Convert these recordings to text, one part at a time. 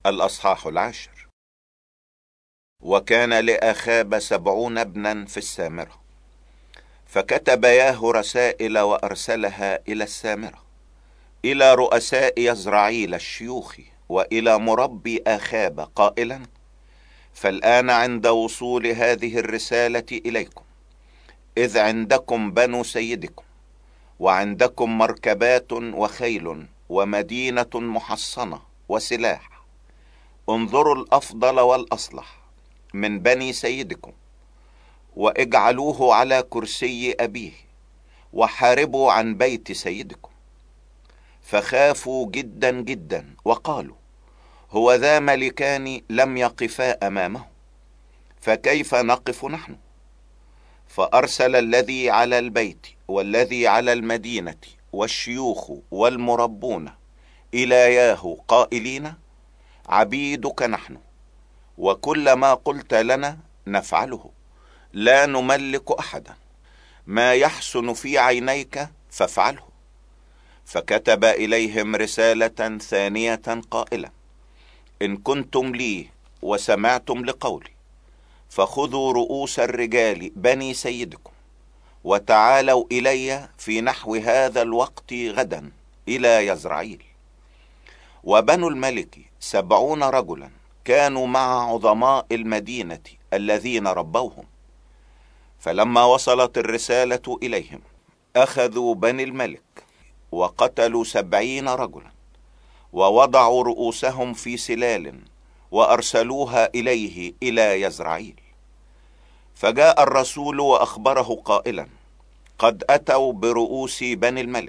الأصحاح 10. وكان لآخاب 70 ابنا في السامرة، فكتب ياه رسائل وأرسلها إلى السامرة، إلى رؤساء يزرعيل الشيوخ، وإلى مربي آخاب، قائلا: فالآن عند وصول هذه الرسالة إليكم، إذ عندكم بنو سيدكم، وعندكم مركبات وخيل ومدينة محصنة وسلاح، انظروا الأفضل والأصلح من بني سيدكم، واجعلوه على كرسي أبيه، وحاربوا عن بيت سيدكم. فخافوا جدا جدا، وقالوا: هو ذا ملكان لم يقفا أمامه، فكيف نقف نحن؟ فأرسل الذي على البيت والذي على المدينة والشيوخ والمربون إلى ياهو قائلين: عبيدك نحن، وكل ما قلت لنا نفعله، لا نملك أحدا، ما يحسن في عينيك فافعله. فكتب إليهم رسالة ثانية قائلا: إن كنتم لي وسمعتم لقولي، فخذوا رؤوس الرجال بني سيدكم، وتعالوا إلي في نحو هذا الوقت غدا إلى يزرعيل. وبنو الملك 70 رجلا كانوا مع عظماء المدينة الذين ربوهم. فلما وصلت الرسالة إليهم، أخذوا بني الملك وقتلوا 70 رجلا، ووضعوا رؤوسهم في سلال، وأرسلوها إليه إلى يزرعيل. فجاء الرسول وأخبره قائلا: قد أتوا برؤوس بني الملك.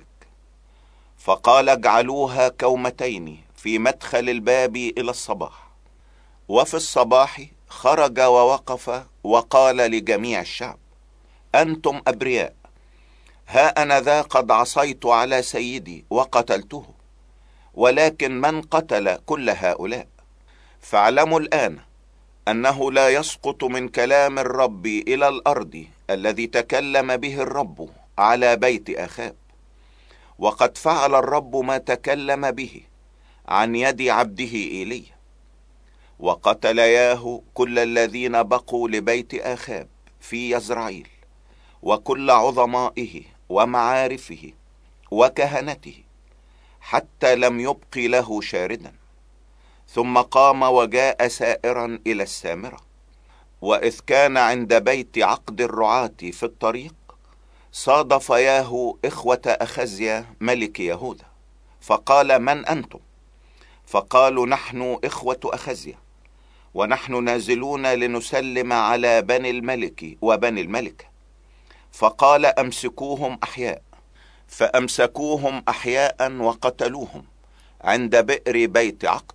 فقال: اجعلوها كومتين في مدخل الباب إلى الصباح. وفي الصباح خرج ووقف وقال لجميع الشعب: أنتم أبرياء، ها أنا ذا قد عصيت على سيدي وقتلته، ولكن من قتل كل هؤلاء؟ فاعلموا الآن أنه لا يسقط من كلام الرب إلى الأرض الذي تكلم به الرب على بيت آخاب. وقد فعل الرب ما تكلم به عن يد عبده إيليا، وقتل ياهو كل الذين بقوا لبيت آخاب في يزرعيل، وكل عظمائه ومعارفه وكهنته، حتى لم يبق له شاردا. ثم قام وجاء سائرا إلى السامرة، وإذ كان عند بيت عقد الرعاة في الطريق، صادف ياهو إخوة أخزيا ملك يهوذا، فقال: من أنتم؟ فقالوا: نحن إخوة أخزيا، ونحن نازلون لنسلم على بني الملك وبني الملكة. فقال: أمسكوهم أحياء. فأمسكوهم أحياء وقتلوهم عند بئر بيت عقد،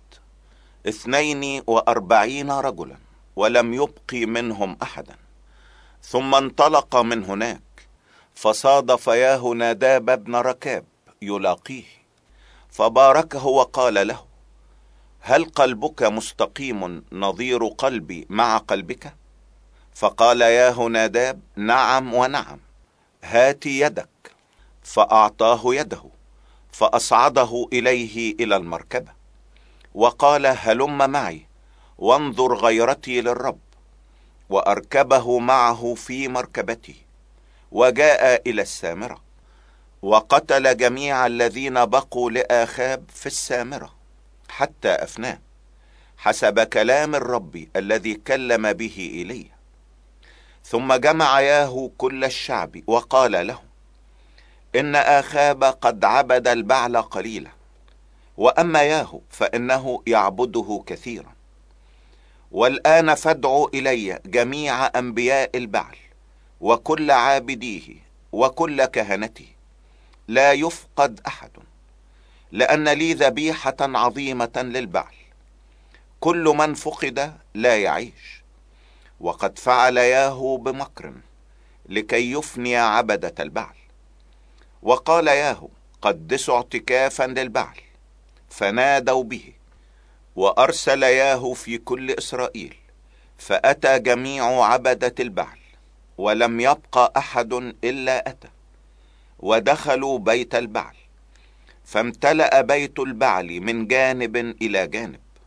42 رجلا، ولم يبق منهم أحدا. ثم انطلق من هناك، فصادف ياهو ناداب بن ركاب يلاقيه، فباركه وقال له: هل قلبك مستقيم نظير قلبي مع قلبك؟ فقال ياهو ناداب: نعم ونعم، هات يدك. فأعطاه يده، فأصعده إليه إلى المركبة، وقال: هلم معي وانظر غيرتي للرب. وأركبه معه في مركبته، وجاء إلى السامرة، وقتل جميع الذين بقوا لآخاب في السامرة حتى أفناه، حسب كلام الرب الذي كلم به إيليا. ثم جمع ياهو كل الشعب وقال له: إن آخاب قد عبد البعل قليلا، وأما ياهو فإنه يعبده كثيرا. والآن فادعوا إلي جميع أنبياء البعل وكل عابديه وكل كهنته، لا يفقد أحد، لأن لي ذبيحة عظيمة للبعل، كل من فقد لا يعيش. وقد فعل ياهو بمكر لكي يفني عبدة البعل. وقال ياهو: قدسوا اعتكافا للبعل. فنادوا به، وأرسل ياهو في كل إسرائيل، فأتى جميع عبدة البعل، ولم يبق أحد إلا أتى، ودخلوا بيت البعل، فامتلأ بيت البعل من جانب إلى جانب.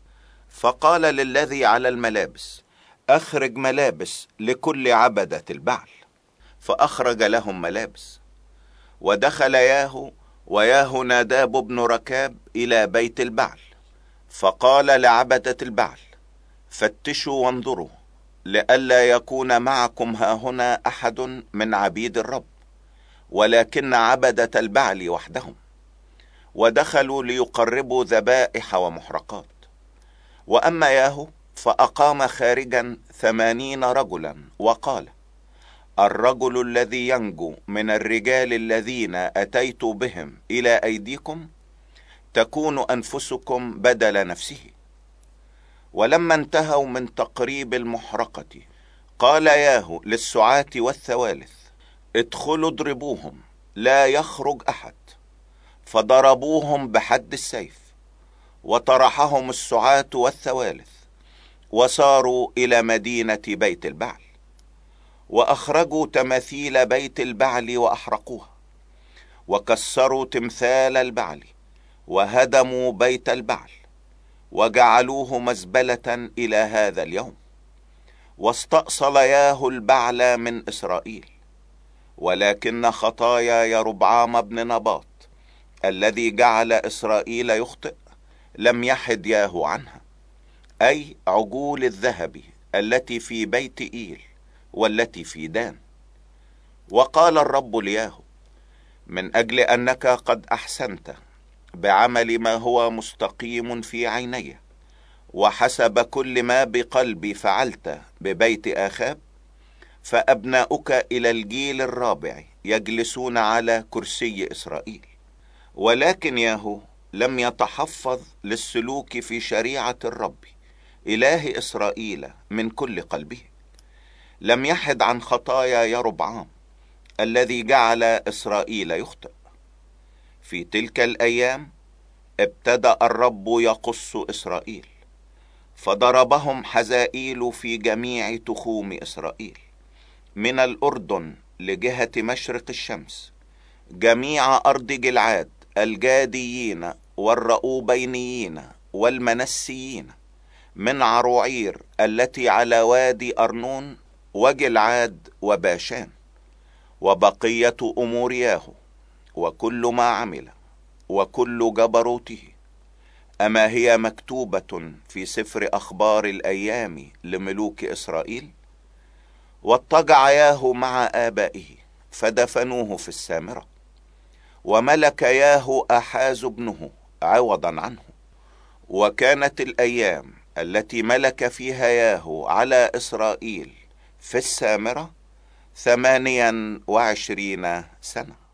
فقال للذي على الملابس: أخرج ملابس لكل عبدة البعل. فأخرج لهم ملابس. ودخل ياهو ويهوناداب بن ركاب إلى بيت البعل، فقال لعبدة البعل: فتشوا وانظروا لئلا يكون معكم هاهنا أحد من عبيد الرب، ولكن عبدة البعل وحدهم. ودخلوا ليقربوا ذبائح ومحرقات. وأما ياهو فأقام خارجا 80 رجلا، وقال: الرجل الذي ينجو من الرجال الذين أتيت بهم إلى أيديكم تكون أنفسكم بدل نفسه. ولما انتهوا من تقريب المحرقة قال ياهو للسعاة والثوالث: ادخلوا اضربوهم لا يخرج أحد. فضربوهم بحد السيف، وطرحهم السعاة والثوالث، وصاروا إلى مدينة بيت البعل. وأخرجوا تماثيل بيت البعل وأحرقوها، وكسروا تمثال البعل، وهدموا بيت البعل، وجعلوه مزبلة إلى هذا اليوم. واستأصل ياهو البعل من إسرائيل. ولكن خطايا يربعام بن نباط الذي جعل إسرائيل يخطئ لم يحد ياهو عنها، أي عجول الذهب التي في بيت إيل والتي في دان. وقال الرب لياهو: من أجل أنك قد أحسنت بعمل ما هو مستقيم في عيني، وحسب كل ما بقلبي فعلت ببيت آخاب، فأبناؤك إلى الجيل الرابع يجلسون على كرسي إسرائيل. ولكن ياهو لم يتحفظ للسلوك في شريعة الرب إله إسرائيل من كل قلبه، لم يحد عن خطايا يربعام الذي جعل إسرائيل يخطئ. في تلك الأيام ابتدأ الرب يقص إسرائيل، فضربهم حزائيل في جميع تخوم إسرائيل، من الأردن لجهة مشرق الشمس، جميع أرض جلعاد، الجاديين والرؤوبينيين والمنسيين، من عروعير التي على وادي أرنون وجلعاد وباشان. وبقية أمور ياهو وكل ما عمل وكل جبروته، أما هي مكتوبة في سفر أخبار الأيام لملوك إسرائيل؟ واضطجع ياهو مع آبائه فدفنوه في السامرة. وملك ياهو أحاز ابنه عوضا عنه. وكانت الأيام التي ملك فيها ياهو على إسرائيل في السامرة 28 سنة.